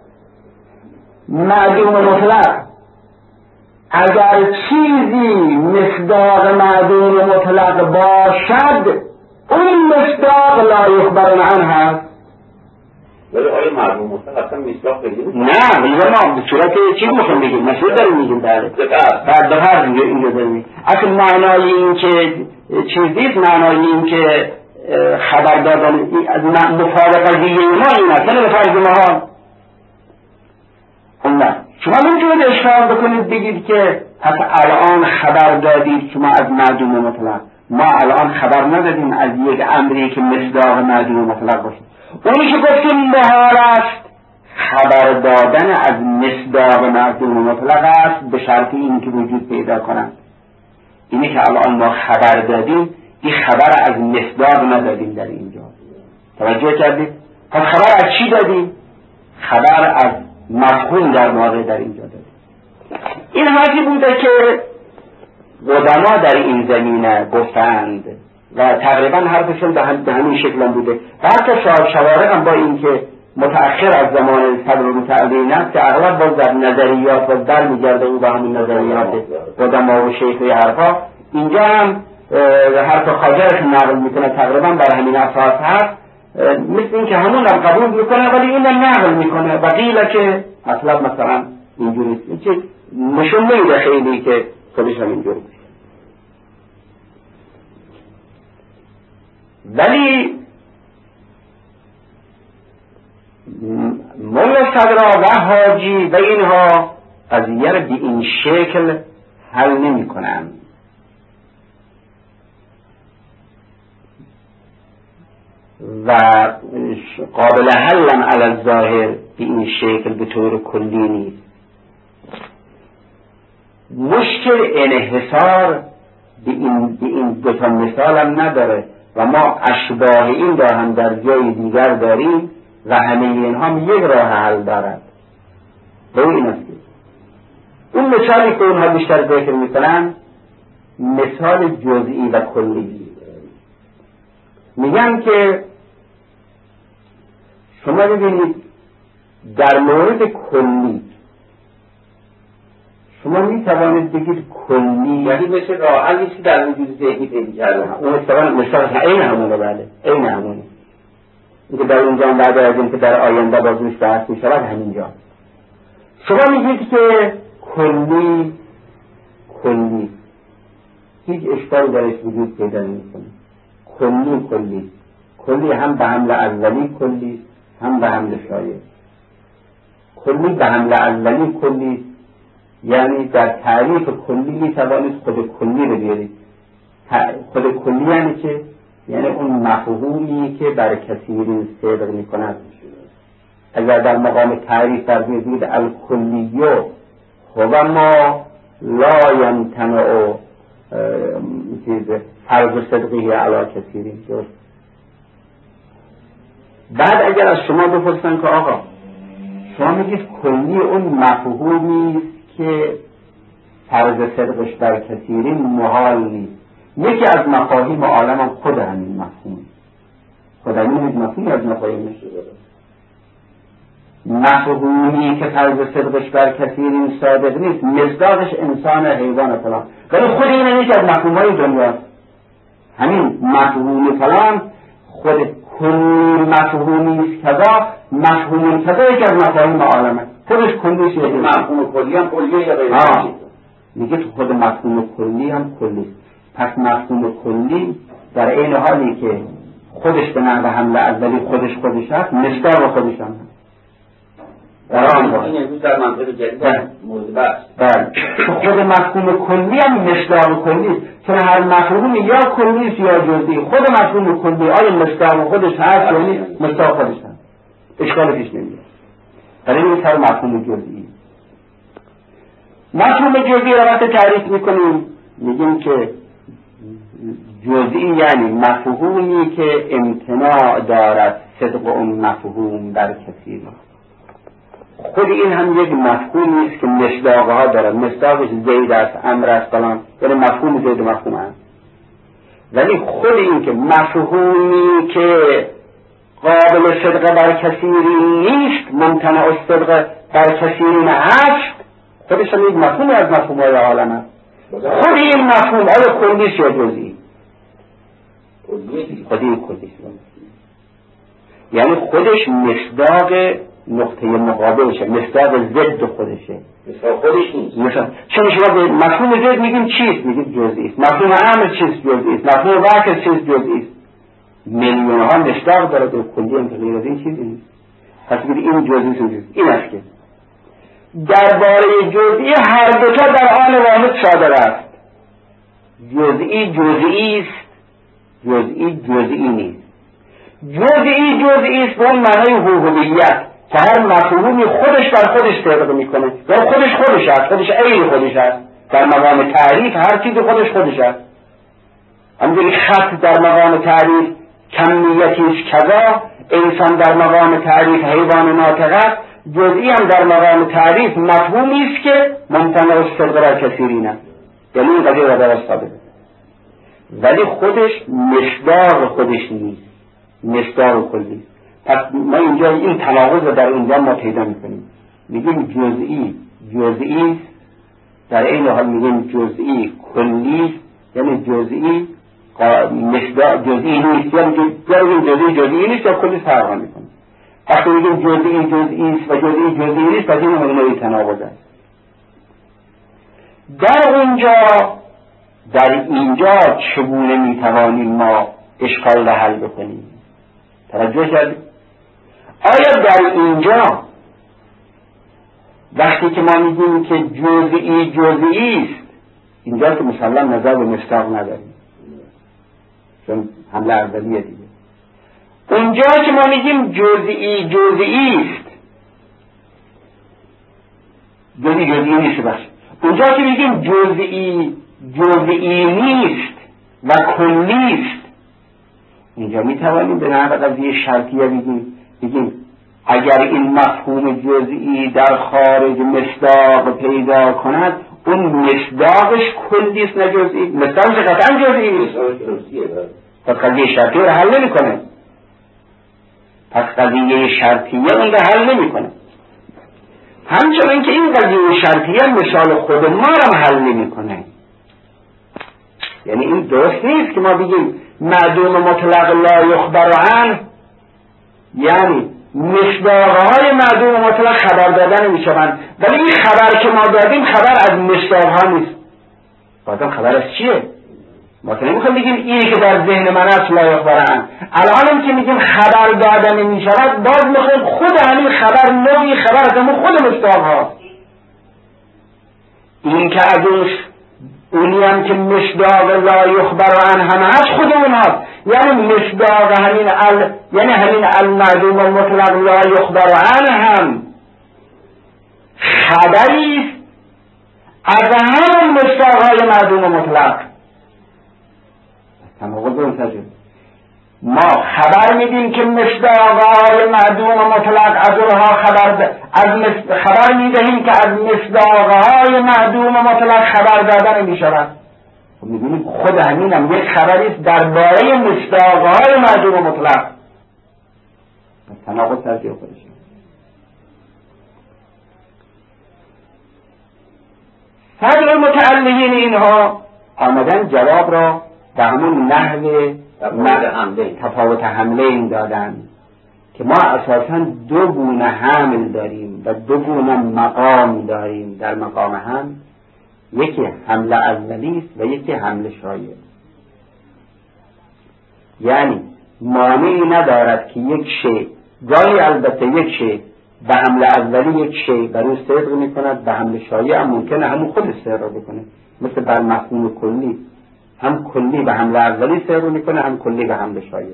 معدوم و مطلق. اگر چیزی مصداق معدوم مطلق باشد، اون مصداق لا یخبر عنه هست. ولی آیا معدوم مطلق اصلا مصداق بگیریم؟ نه، میگم ما به صورت چی میخوام بگیم؟ مشهور داریم میگیم بله. بعد به هر اینجا داریم. اصلا معنای این که چیزیست، معنای این که خبر دادن از مفارق قضیه ما این است، نه به فرض محال. نه شما نمیتونید اشاره بکنید بگید که پس الان خبر دادید شما از معدوم مطلق. ما الان خبر ندادیم از یک امری که مصداق معدوم مطلق باشه. اونی که گفتیم محال است خبر دادن از مصداق معدوم مطلق است به شرط این که وجود پیدا کنند. اینی که الان ما خبر دادیم، این خبر از مصداق ندادیم در اینجا. توجه کردید؟ پس خبر از چی دادیم؟ خبر از مفهوم در واقع در اینجا داریم. این حرفی بوده که قدما در این زمینه گفتند و تقریبا حرفشون به همین شکل هم بوده و حتی صاحب شوارق هم با این که متأخر از زمان صدر متعلین است که اغلب باز در نظریات و در میگرده او به همین نظریات قدما و شیخ و حرفا، اینجا هم حرف خاجرش نقل میکنه تقریبا بر همین اساس هست، مثل این که همون هم قبول میکنه ولی این هم نقل میکنه و قیله که مطلب مثلا اینجوری چه نشون میده خیلی که خودش هم اینجوری. ولی مولا صدرا و حاجی و اینها قضیه رو به این شکل حل نمی کنن و قابل حلم علی الظاهر به این شکل به طور کلی نیست. مشکل انحصار به این دو تا مثال هم نداره و ما اشباه این را هم در جای دیگر داریم و همه اینها هم یک راه حل دارد. به این است اون مثالی که اونها بیشتر ذکر میکنن مثال جزئی و کلی. میگن که شما ببینید در مورد کلی شما میتوانید بگید کلی یعنی مثل راه حلی که در وجود ذهنی پیدا کردن اون مثلا این همونه. بله این همونه اینکه در اونجا بعد از اینکه در آینده باز روش بحث میشود همینجا شما میگید که کلی هیچ اشکالی درش وجود پیدا نمیکنه. کلی هم به حمل اولی کلی هم به حمل شایع. کلی به حمل اولی کلی یعنی در تعریف کلی میتوانید خود کلی رو بیارید. خود کلی یعنی چه؟ یعنی اون مفهومی که بر کثیرین صدق میکند. اگر در مقام تعریف فرمودید الکلیو هو ما لا یمتنع فرض صدقی علی کثیرین. بعد اگر از شما بپرسن که آقا شما میگید کلی اون مفهومی است که فرض صدقش بر کثیرین محال نیست. یکی از مفاهیم عالم هم خود همین مفهوم. خود همین مفهومی از مفاهیمش داره. مفهومی که فرض صدقش بر کثیرین صادق نیست مصداقش انسان حیوان فلان، ولی خود این یکی از مفهوم‌های دنیاست. همین مفهوم فلان خود کلی مفهومی است کذا مفهوم کذا یکی از مفاهیم عالمه. خودش کلی شده. مفهوم کلی هم کلیه یا غیر کلی؟ میگه تو خود مفهوم کلی هم کلی. پس مفهوم کلی در این حالی که خودش به نحو حمل اولی خودش هست مصداق خودش هم هست. این امروز در منطق جدید موضوع بحث. بله. خود مفهوم کلی هم مصداق کلی است. چون هر مفهومی یا کلی است یا جزئی. خود مفهوم کلی آیا مصداق خودش هست یعنی مصداق خودش هست. اشکال پیش نمیاد. برای این سر مفهوم جزئی. مفهوم جزئی را وقتی تعریف میکنیم میگیم که جزئی یعنی مفهومی که امتناع دارد صدق اون مفهوم در کثیر. خود این هم یک مفهومی است که مصداقها دارد. مصداقش زید است، امر است، فلان، یعنی مفهوم زید و مفهوم است. ولی خود این که مفهومی که قابل صدق بر کثیرین نیست ممتنع الصدق بر کثیرین هست خودش هم یک مفهومی از مفهوم‌های عالم است. خود این مفهوم آیا کلیست یا جزئی؟ خود این کلیست. یعنی خودش مصداق نقطه مقابلشه، مصداق ضد خودشه. مصداق خودش نیست. چون شما به مفهوم ضد میگیم چیست؟ میگیم جزئی است. مفهوم امر چیست؟ جزئی است. مفهوم واقع چیست؟ جزئی است. میلیون ها مصداق داره به کلی هم که غیر از این چیزی نیست. پس بگید این جزئی است. این است که درباره جزئی هر دوتا در آن واحد صادر است. جزئی جزئی است، جزئی جزئی نیست. جزئی است به اون معنای هویت که هر مفهومی خودش بر خودش صدق میکنه یا خودش هست، خودش عین خودش هست. در مقام تعریف هر چیز خودش هست. همونجوری خط در مقام تعریف کمیتی است کذا، انسان در مقام تعریف حیوان ناطق است، جزئی هم در مقام تعریف مفهومی است که ممتنع الصدق بر کثیرین است. یعنی این قضیه را درست ثابت. ولی خودش مصداق خودش نیست، مصداق کلی. پس ما اینجا این تناقض رو در اینجا ما پیدا میکنیم. میگیم جزئی در این حال میگیم جزئی کلی، یعنی جزئی مصداق جزئی نیست، یا میگیم جزئی نیست یا کلی فرق میکنه. وقتی میگیم جزئی است و جزئی نیست پس این معنی تناقض است. در اینجا چگونه میتوانیم ما اشکال را حل بکنیم. توجه کردید؟ آیا در اینجا وقتی که ما میگیم که جزئی است، اینجا که مسلم نظر به مصداق نداریم چون حمله اولیه دیگه، اونجا که ما میگیم جزئی است، جزئی نیست، بس اونجا که میگیم جزئی نیست و کلی است، اینجا میتوانیم به نحو قضیه شرطیه بگیم اگر این مفهوم جزئی در خارج مصداق پیدا کند، اون مصداقش کلی است نه جزئی. مصداقش قطعا جزئی است، پس قضیه شرطیه رو حل نمی‌کنه. پس قضیه شرطیه اون رو حل نمی‌کنه. همچنین که این قضیه شرطیه مثال خود ما رو حل نمی‌کنه. یعنی این درست نیست که ما بگیم معدوم مطلق لا یخبر عنه، یعنی مصداق‌های معدوم مطلق خبر دادن نمی‌شوند، ولی این خبر که ما دادیم خبر از مصداق‌ها نیست. بازم خبر از چیه؟ ما که نمی‌خوایم بگیم اینی که در ذهن من است لا یخبر عنه. الان که میگیم خبر دادن نمی‌شود، باز می‌خوایم خود همین خبر نوعی خبر از همون خود مصداق‌ها. این که از اونی هم که مصداق لا یخبر عنه هم هست خود اونها، یعنی مصداق همین المعدوم المطلق لا یخبر عنه هم خبری است از همون مصداق‌های معدوم مطلق. تمام منتجه ما خبر میدیم که مصداق‌های معدوم مطلق از اونها خبر میدهیم که از مصداق‌های معدوم مطلق خبر دادن میشود. خب میبینیم خود همین هم یک خبری است درباره مصداق‌های معدوم مطلق. تناقض ترجیح خودشه. صدر متعلقین اینها آمدن جواب را به همون نحو تفاوت حمله این دادن که ما اساساً دو گونه حمل داریم و دو گونه مقام داریم. در مقام حمل یکی حمله اولی است و یکی حمله شایع. یعنی مانعی ندارد که یک شی، گاهی البته یک شی به حمله اولی یک شی بر او صدق میکند، به حمله شایع هم ممکنه همون خود صدق بکنه، مثل بر مفهوم کلی، هم کلی به حمله اولی صدق میکنه هم کلی به حمله شایع.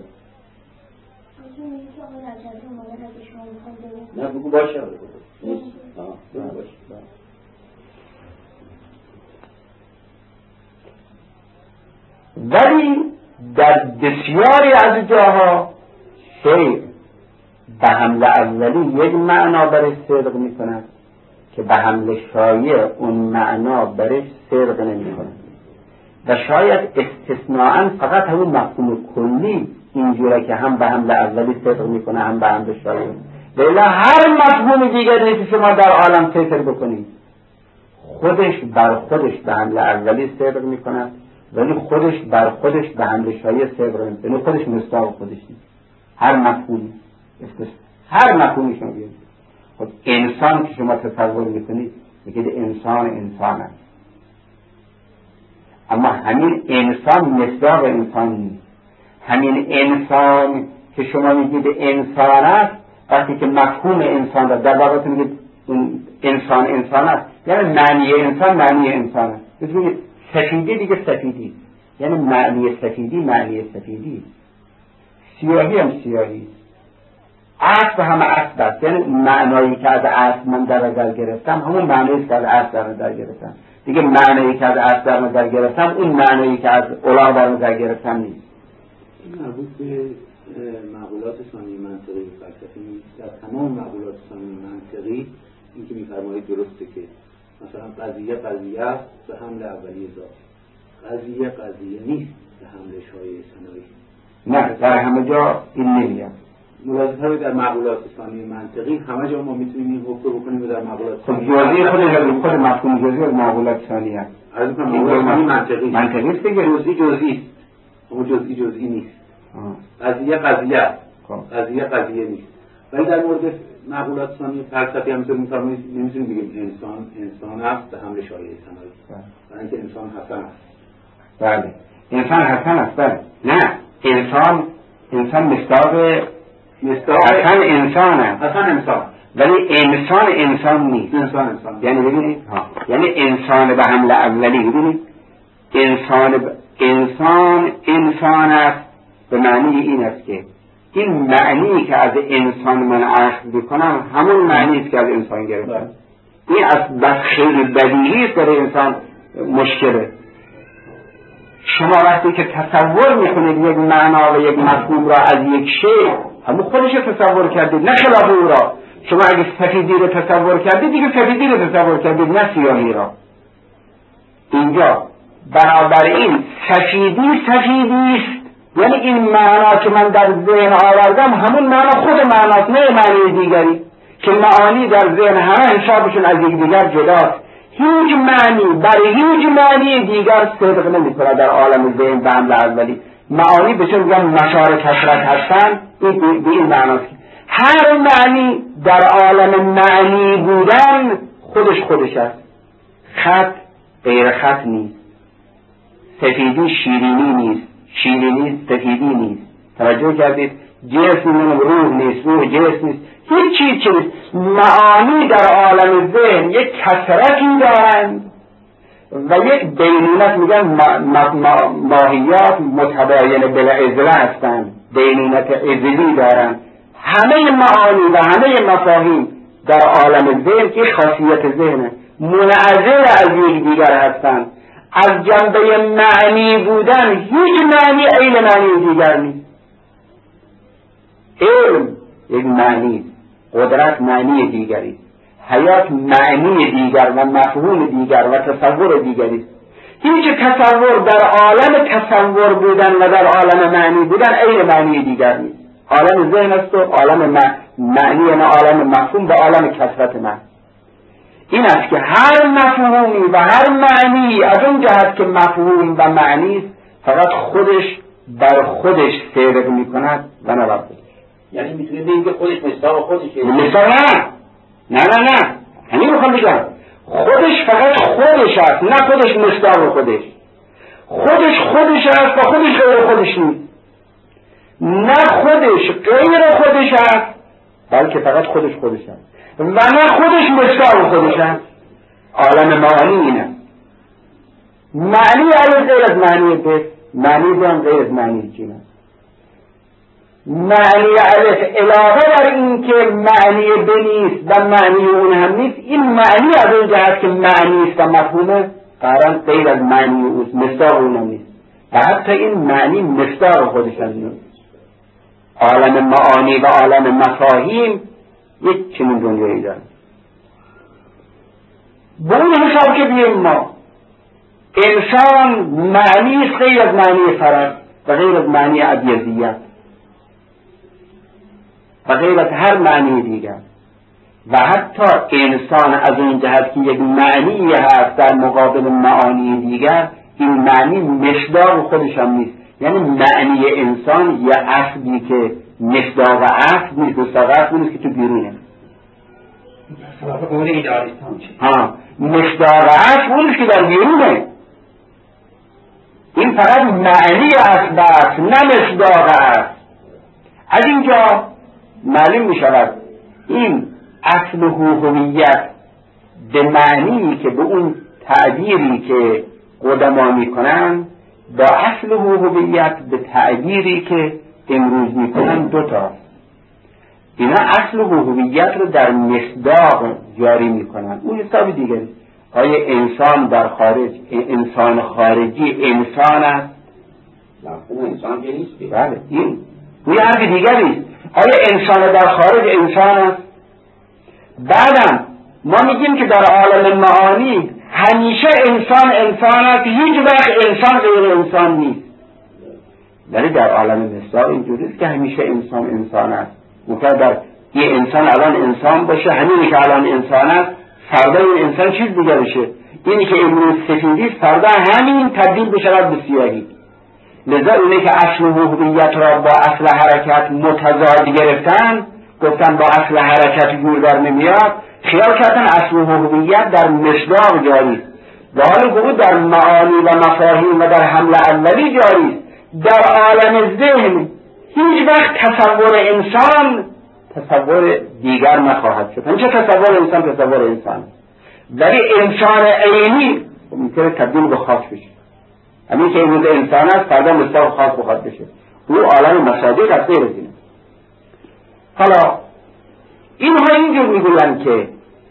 نه بگو باشه ولی در بسیاری از جاها شیء به حمله اولی یک معنا برش صدق میکند که به حمله شایع اون معنا برش صدق نمیکند و شاید استثناءً فقط همون مفهوم کلی اینجوره که هم به حمله اولی صدق میکنه هم به حمله شایع. لیلا هر مفهوم دیگر نیست شما در عالم فکر بکنید خودش بر خودش به حمله اولی صدق میکند ولی خودش بر خودش به حمله شایع صدق نمیکنه، یعنی خودش مصداق خودش نیست. هر مفهومی هر مفهومی شما بیارید. خب انسان که شما تصور میکنید میگید انسان است، اما همین انسان مصداق انسان نیست. همین انسان که شما میگید انسان است، وقتی که مفهوم انسان را در واقع میگید انسان است، یعنی معنی انسان است. بگید سفیدی دیگه سفیدی، یعنی معنی سفیدی، سیاهی هم سیاهی، اسب همه اسب است، یعنی معنایی که از اسب من در نظر گرفتم همون معنی که از اسب در نظر گرفتم دیگه. معنایی که از اسب در نظر گرفتم اون معنایی که از الاغ در نظر گرفتم نیست. این مربوط به معقولات ثانی منطقی فلسفی نیست. در تمام معقولات ثانی منطقی این که می‌فرمایید درسته که مثلا قضیه است به حمل اولیه ذات، قضیه نیست به حمل شایع ثنایی. نه در همه جا این نمیاد. ملاحظه در معقولات ثانی منطقی همه جا ما میتونیم این حکم بکنیم و در معقولات ثانی جزئی خود مفهوم جزئی از معقولات ثانی است. از این معقولات ثانی منطقی است دیگه. جزئی است، اما جزئی نیست. قضیه نیست. ولی در مورد معقولات ثانی فلسفی هم نمیتونیم بگیم انسان است به حمل شایع ثنایی، برای اینکه انسان حسن است. بله انسان حسن است. بله نه انسان مصداق اصلا انسان است، اصلا انسان، ولی انسان نیست. انسان یعنی ببینید یعنی انسان به حمله اولی، ببینید انسان است به معنی این است که این معنی که از انسان من اخذ بکنم همون معنی است که از انسان گرفتم. این از بس خیلی بدیهی است برای انسان مشکله. شما وقتی که تصور میکنید یک معنا و یک مفهوم را از یک شی، همون خودش تصور کردید، نه خلاف او را. شما اگه سفیدی رو تصور کردید دیگه سفیدی رو تصور کردید، نه سیاهی را. اینجا بنابراین سفیدی است، یعنی این معنا که من در ذهن آوردم همون معنا خود معناست، نه معنی دیگری که معانی در ذهن همه حسابشون از یکدیگر جداست. هیچ معنی برای هیچ معنی دیگر صدق نمی‌کنه در عالم ذهن به حمله اولی. معانی به چه میگن مشار کثرت هستن، به این معناست. هر معنی در عالم معنی بودن خودش است. خط غیر خط نیست، سفیدی شیرینی نیست، شیرینی سفیدی نیست. توجه کردید؟ جسم روح نیست، روح جسم نیست، هیچ چیز نیست. معانی در عالم ذهن یک کثرتی دارند و یک بینونت، میگن ماهیات متباین بالعزله هستند، بینونت عزلی دارند. همه معانی و همه مفاهیم در عالم ذهن که خاصیت ذهنه، منعزل از یکدیگر هستند. از جنبه معنی بودن هیچ معنی عین معنی دیگر نیست. علم یک معنی، قدرت معنی دیگری، حیات معنی دیگر و مفهوم دیگر و تصور دیگری. هیچ تصور در عالم تصور بودن و در عالم معنی بودن عین معنی دیگر نیست. عالم ذهن است و عالم معنی، یعنی عالم مفهوم به عالم کثرت معنی. این است که هر مفهومی و هر معنی از اون جهت که مفهوم و معنی است فقط خودش بر خودش صدق می کند و نه بر خودش. یعنی میتونه بگه خودش مصداق خودشه؟ مصداق نه همین میخوام بگم. خودش فقط خودش است، نه خودش مصداق خودش. خودش است و خودش غیر خودش نیست. نه خودش غیر خودش است بلکه فقط خودش است و نه خودش مصداق خودش است. عالم معانی اینه. معنی الف غیر از معنی ب، معنی ب غیر از معنی ج. معنی الف علاوه بر این که معنی ب نیست و معنی اون هم نیست، این معنی از اون جهت که معنی است و مفهومه قرآن غیر از معنی اوست، مصداق اون هم نیست و حتی این معنی مصداق خودش هم نیست. عالم معانی و عالم مفاهیم یک چنین دنیایی دارن. با اون حساب که بیم ما انسان معنی است غیر از معنی فرد و غیر از معنی ابیضیت و غیر از هر معنی دیگر و حتی انسان از اون جهت که یک معنی هست در مقابل معانی دیگر، این معنی مصداق خودش هم نیست. یعنی معنی انسان یه اصلی که مصداق اصل نیست، مصداق اصل نیست که تو بیرونه. مصداق اصل نیست که در بیرونه. این فقط معنی اصل است نه مصداق اصل. از اینجا معلوم می شود این اصل هویت به معنی که به اون تعبیری که قدما می کنن با اصل هویت به تعبیری که امروز می کنن دوتا. اینا اصل هویت رو در مصداق جاری می کنن. اون حساب دیگری. آیا انسان در خارج، انسان خارجی انسان است؟ اون انسان که نیست. بله این حرف دیگری است. آیا انسان در خارج انسان است؟ بعدم ما میگیم که در عالم معانی همیشه انسان است، هیچ وقت انسان غیر انسان نیست. ولی در عالم مصداق اینجوری است که همیشه انسان است. ممکن در یه انسان الان انسان باشه، همینی که الان انسان است فردا این انسان چیز دیگه بشه. اینی که امروز سفیدی است فردا همین تبدیل بشود به سیاهی. لذا اینه که اصل هویت را با اصل حرکت متضاد گرفتن، گفتن با اصل حرکت جور در نمیاد، خیال کردن اصل هویت در مصداق جاری است، و حالا که در معانی و مفاهیم و در حمله اولی جاری است. در عالم ذهن هیچ وقت تصور انسان تصور دیگر نخواهد شد. همیشه تصور انسان تصور انسان، ولی انسان عینی ممکنه تبدیل به خاص بشه. همین که امروز انسان است فردا مثال خاص بخواد بشه. او عالم مصادیق از غیر از اینه. حالا اینها اینجور میگویند که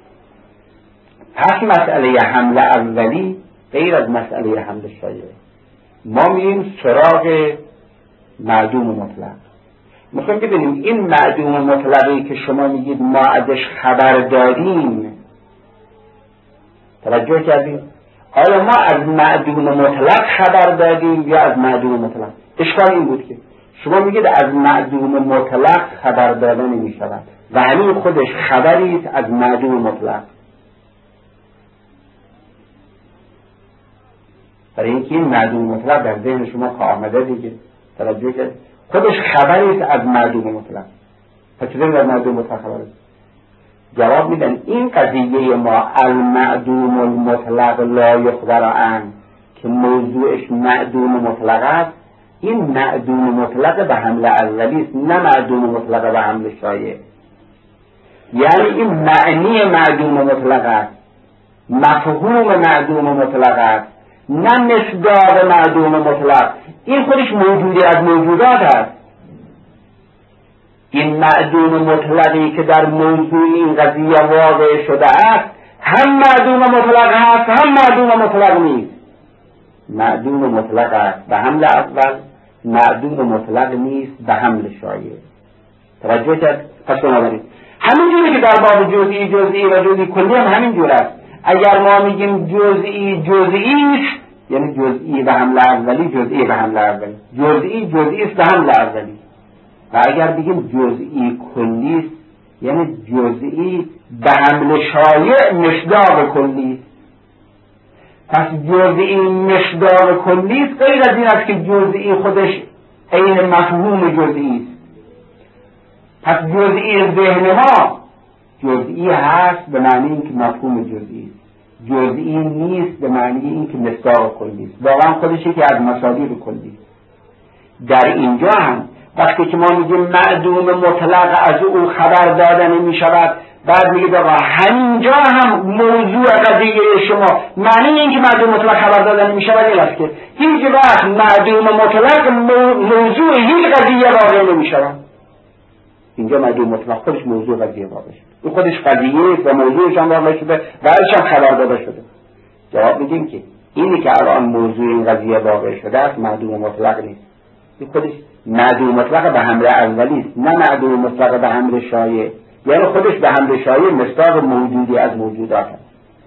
پس مسئله حمل اولی غیر از مسئله حمل شایعه. ما میریم سراغ معدوم مطلق. میخوایم ببینیم این معدوم مطلقی که شما میگید ما ازش خبر دادیم، توجه کردیم؟ آیا ما از معدوم مطلق خبر دادیم یا از معدوم مطلق؟ اشکال این بود که شما میگید از معدوم مطلق خبر دادن نمیشود و همین خودش خبری است از معدوم مطلق. برای اینکه این معدوم مطلق در ذهن شما که آمده دیگه، توجه کرد، خودش خبری است از معدوم مطلق. پس چطور از معدوم مطلق خبر است؟ جواب میدن این قضیه ما المعدوم المطلق لا یخبر عنه که موضوعش معدوم مطلق است، این معدوم مطلق به حمل اولی است، نه معدوم مطلق به حمل شایع. یعنی این معنی معدوم مطلق است، مفهوم معدوم مطلق است، نه مصداق معدوم مطلق. این خودش موجودی از موجودات است. این معدوم مطلقی که در موضوع این قضیه واقع شده است هم معدوم مطلق هست هم معدوم مطلق نیست. معدوم مطلق است به حمل اول، معدوم مطلق نیست به حمل شایع. توجه کرد؟ پس بنابراین همینجوری که در باب جزئی و جزئی کلی هم همینجور است. اگر ما میگیم جزئی است یعنی جزئی به حمل اولی، جزئی به حمل اولی، جزئی است به حمل اولی. و اگر بگیم جزئی کلی است یعنی جزئی به حمل شایع مصداق کلی. پس جزئی مصداق کلی است، غیر از این است که جزئی خودش عین مفهوم جزئی است. پس جزئی ذهن ما جزئی هست به معنی اینکه مفهوم جزئی است، جزئی نیست به معنی اینکه مصداق کلی است. واقعا خودش یکی از مصادیق کلی. در اینجا هم وقتی که ما میگیم معدوم مطلق از او خبر دادن می شود، بعد میگه آقا همینجا هم موضوع قضیه شما معنی این که معدوم مطلق خبر دادن می شود این است که هیچ وقت معدوم مطلق موضوع هیچ قضیه واقع نمی شود. اینجا معدوم مطلق خودش موضوع قضیه واقع شده، این خودش قضیه و موضوعش هم واقع شده و ازش هم خبر داده شده. جواب میدیم که اینی که الان موضوع این قضیه واقع شده است معدوم مطلق نیست. این خودش معدوم مطلق به حمل اولی است، نه معدوم مطلق به حمل شایع. یعنی خودش به حمل شایع مصداق موجودی از موجودات است.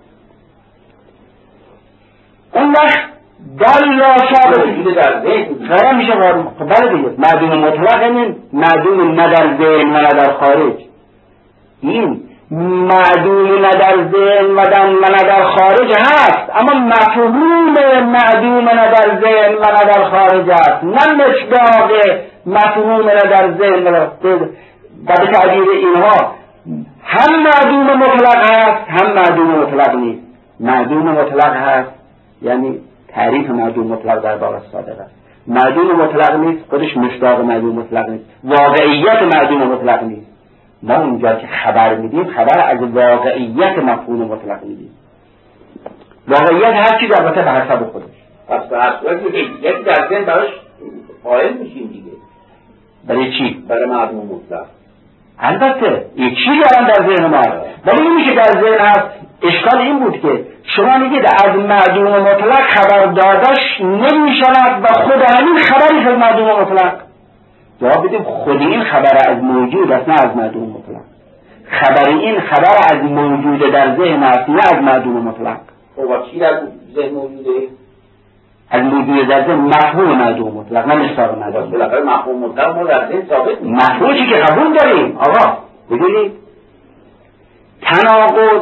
اون وقت در لا ثابت در ذهن میشه قارن. خب بله دیگه معدوم مطلق این معدوم نه در ذهن و نه در خارج. این معدوم نه در ذهن و نه در خارج هست، اما مفهوم معدوم نه در ذهن و نه در خارج است، نه مصداق مفهوم نه در ذهن و به تعبیر اینها هم معدوم مطلق هست هم معدوم مطلق نیست. معدوم مطلق هست یعنی تعریف معدوم مطلق در واقع صادق است. معدوم مطلق نیست خودش مصداق معدوم مطلق نیست، واقعیت معدوم مطلق نیست. ما اونجا که خبر میدیم خبر از واقعیت مفهوم مطلق میدیم. واقعیت هر چیز البته به حسب خودش. پس به هر صورت یکی در ذهن براش قائل میشیم دیگه. برای چی؟ برای معدوم مطلق. البته یک چیزی الان در ذهن ما هست، ولی اینی که در ذهن هست اشکال این بود که شما میگید از معدوم مطلق خبر دادش نمیشود و خود همین خبری از معدوم مطلق. جواب بدیم خود این خبر از موجود است نه از معدوم مطلق. خبر این خبر از موجود در ذهن است نه از معدوم مطلق. خب چی در ذهن موجوده؟ از موجود در ذهن مفهوم معدوم مطلق نه مصداق معدوم مطلق. بالاخره مفهوم مطلق ما در ذهن ثابت نیست. مفهومی که قبول داریم آقا ببینید تناقض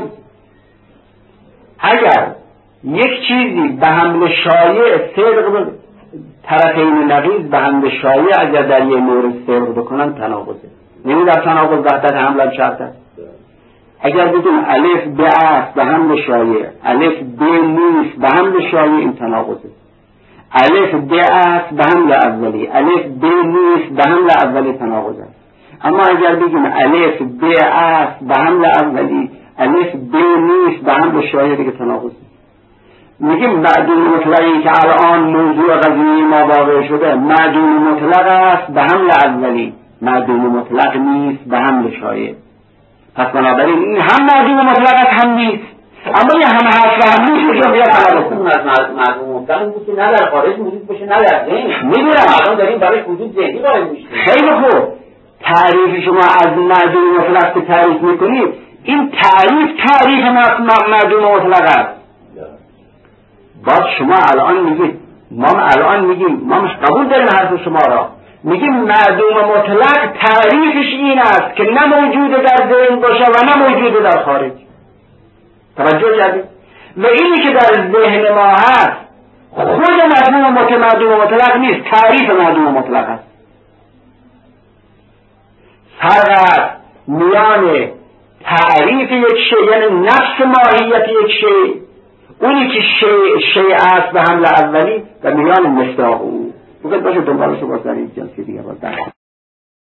اگر یک چیزی به حمل شایع صدق طرفین نقیض به حمل شایع اگر در یک مورد صدق بکنن تناقضه. نمی در تناقض وحدت حمل هم شرط است. اگر بگیم الف به است به حمل شایع، الف به نیست به حمل شایع، این تناقضه. الف ب است به حمل اولی، الف ب نیست به حمل اولی تناقض است. اما اگر بگیم الف ب است به حمل اولی، الف ب نیست به حمل شایع، دیگه تناقض نیست. میگیم معدوم مطلقی که الان موضوع قضیه ما واقع شده معدوم مطلق است به حمل اولی، معدوم مطلق نیست به حمل شایع. پس بنابراین این هم معدوم مطلق است هم نیست. اما یه هم هست و هم نیست که بیا خلاصمون از معدوم مطلق این بود که نه در خارج وجود باشه نه در ذهن. میدونم الان داریم برای وجود ذهنی قائل میشیم. خیلی خوب. تعریف شما از معدوم مطلق که تعریف میکنید، این تعریف معدوم مطلق است. باز شما الان میگید، ما مش قبول داریم حرف شما را، میگیم معدوم مطلق تعریفش این است که نه موجود در ذهن باشه و نه موجود در خارج. توجه کردید؟ و اینی که در ذهن ما هست خود معدوم مطلق نیست، تعریف معدوم مطلق است. فرق است میان تعریف یک شیء یعنی نفس ماهیت یک شیء، اونی که شیء است به حمل اولی، و میان مصداق او. بگید باشه دنبالشو باز در این جلسه دیگه باز